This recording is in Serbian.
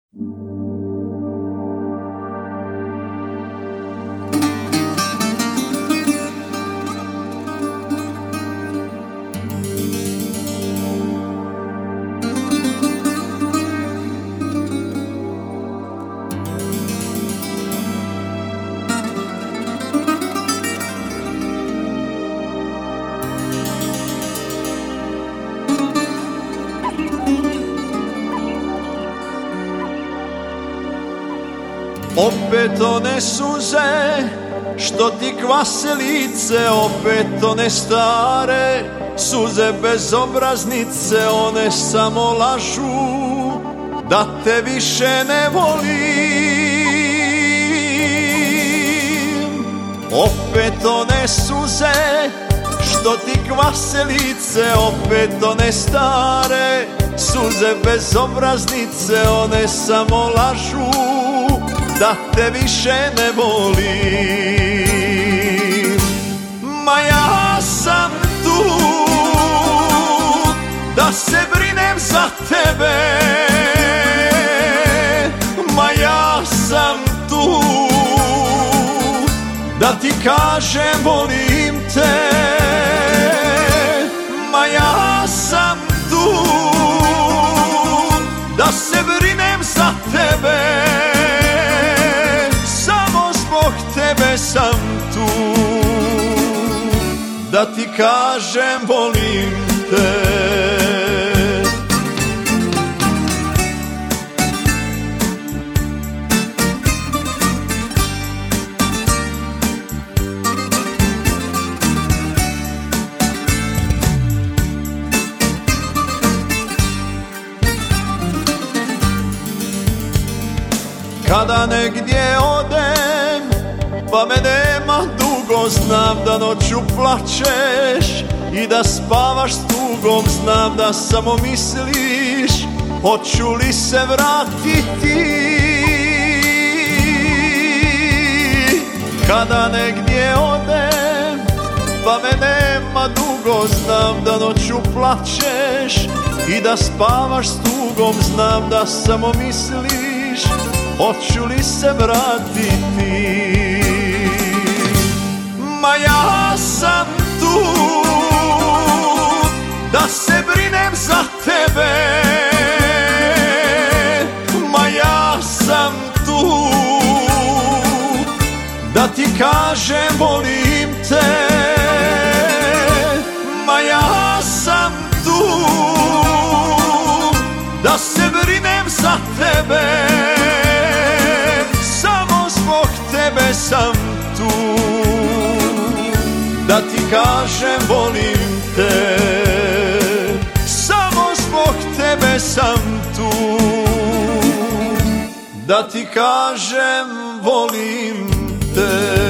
Opet one suze što ti kvase lice, opet one stare suze bezobraznice, one samo lažu da te više ne volim. Opet one suze što ti kvase lice, opet one stare suze bezobraznice, one samo lažu da te više ne volim. Ma ja sam tu da se brinem za tebe, ma ja sam tu da ti kažem volim te, ma ja sam tu da se brinem za tebe, tebe sam tu da ti kažem volim te. Kada negdje odem pa me nema dugo, znam da noću plačeš i da spavaš s tugom, znam da samo misliš hoću li se vratiti. Kada negdje odem pa me nema dugo, znam da noću plačeš i da spavaš s tugom, znam da samo misliš hoću li se vratiti. Ma ja sam tu da se brinem za tebe, ma ja sam tu da ti kažem volim te, ma ja sam tu da se brinem za tebe, samo zbog tebe sam tu da ti kažem volim te, samo zbog tebe sam tu da ti kažem volim te.